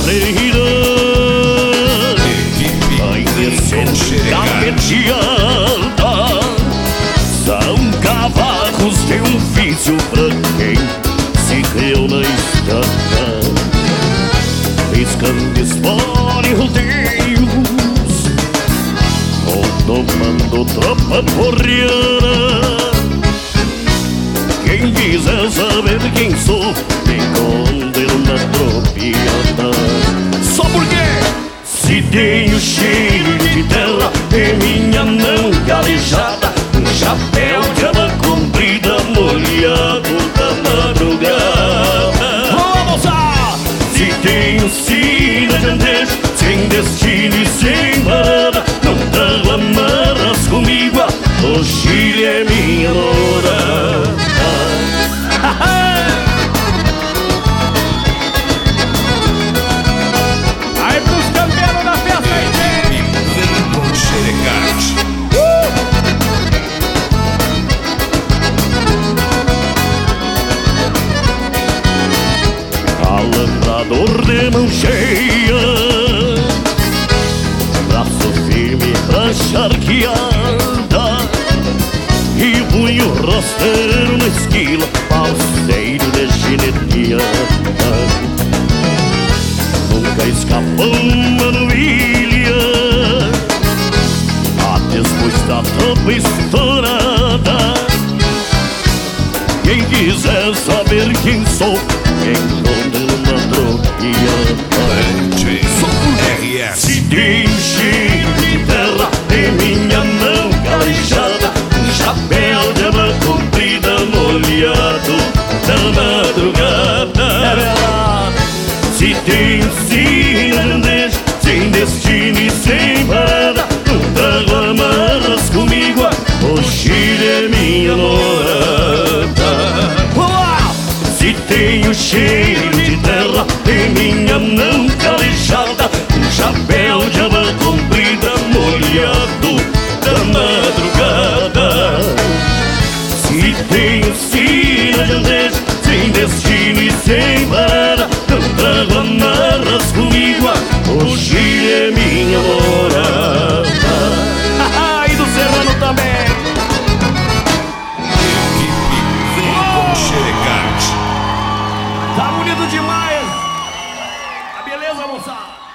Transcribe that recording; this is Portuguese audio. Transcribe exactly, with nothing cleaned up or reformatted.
carreira. Vai descendo capeteada. São cavacos de um vício pra quem se criou na estrada, piscando espora e rodeios, ou tomando tropa porriana. Quem quiser saber quem sou, me condeno na tropiada. Só porque se tenho cheiro de terra e minha mão calejada, um chapéu de aba comprida molhado da madrugada. Vamos lá! Se tenho sina de andejo, sem destino e sem parada, não trago amarras comigo, o Chile é minha loura. Aí pros campeiros da festa aí, com xerecate. Alambrado de mão cheia, braço firme pra charqueada, e punho rasteiro na esquila, parceiro de gineteada. Nunca escapou uma novilha, a depois da tropa estourada. Quem quiser saber quem sou, quem condena na tropiada. R S. Se tenho cheiro de terra em minha mão calejada, um chapéu de aba comprida molhado da madrugada. É verdade. Se tenho sina de andejo, sem destino e sem parada, não trago amarras comigo, o Chile é minha morada. Se tenho cheiro de terra em minha mão calejada, um chapéu de aba comprida molhado da madrugada. Se tenho sina de andejo, sem destino e sem parada, não trago amarras comigo, o Chile é minha morada. e do Serrano também. Com xerecate. Tá bonito demais. A beleza, moçada.